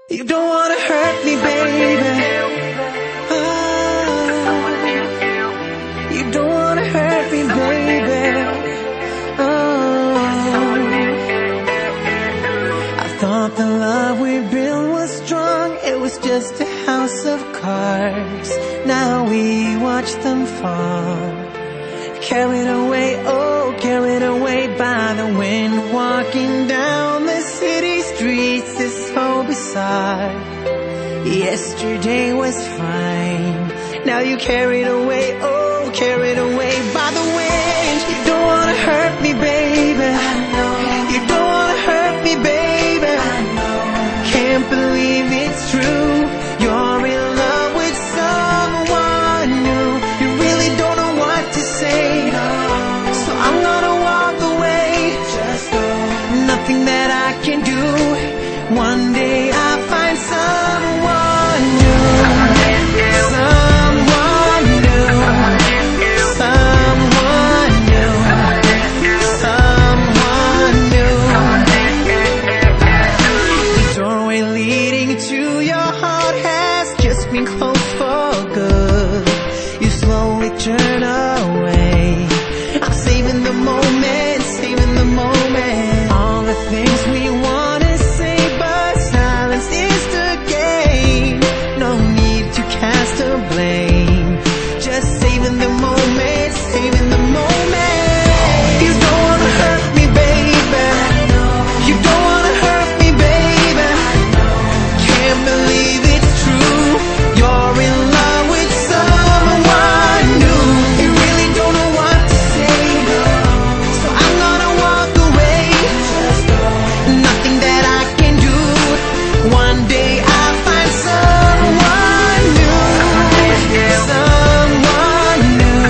You don't wanna hurt me, baby. Oh, you don't wanna hurt me, baby. Oh, I thought the love we built was strong. It was just a house of cards. Now we watch them fall, carried away, oh, carried away by the wind. Walking down the city streets is so bizarre. Yesterday was fine, now you carried away, oh, carried away by the wind. You don't wanna hurt me, baby. You don't wanna hurt me, baby. Can't believe it's true. You're in love with someone new. You really don't know what to say, so I'm gonna walk away. Just go. Nothing that I can do. One day I'll find someone new. Someone new. Someone new. Someone new. The doorway leading to your heart has just been closed for good. You slowly turn away. I'm saving the moment, saving the moment. All the things we wanna say, but silence is the game. No need to cast a blame, just saving the moment, saving the moment. You don't wanna hurt me, baby. You don't wanna hurt me, baby. Can't believe it's true. You're in love with someone new. You really don't know what to say, so I'm gonna walk away. Nothing that I can do. One day I'll find someone new. Someone new.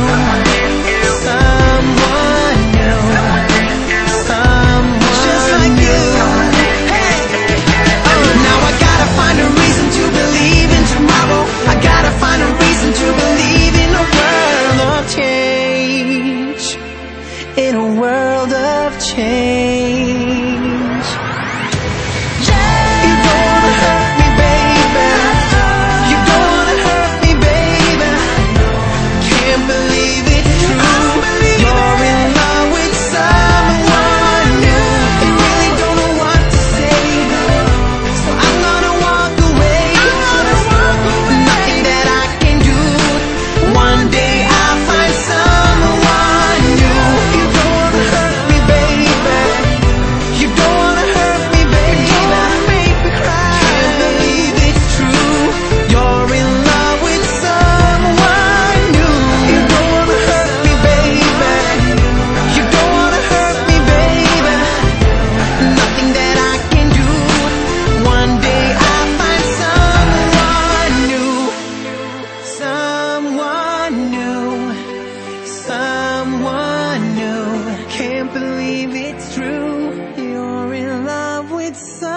Someone new. Someone just like you. Hey. Now I gotta find a reason to believe in tomorrow. I gotta find a reason to believe in a world of change. In a world of change. You don't wanna hurt me, baby. You don't wanna hurt me, baby. Can't believe it's true. You're in love with someone new. You really don't know what to say, so I'm gonna walk away. Nothing that I can do. One day I'll find someone new. You don't wanna hurt me, baby. You don't wanna hurt me, baby. Don't make me cry. Can't believe it's true. You're in love with someone new. You don't wanna hurt me, baby. You don't wanna hurt me, baby. Nothing that I can do. One day I'll find someone new. Someone new. Someone new. Can't believe it's true. You're in love with someone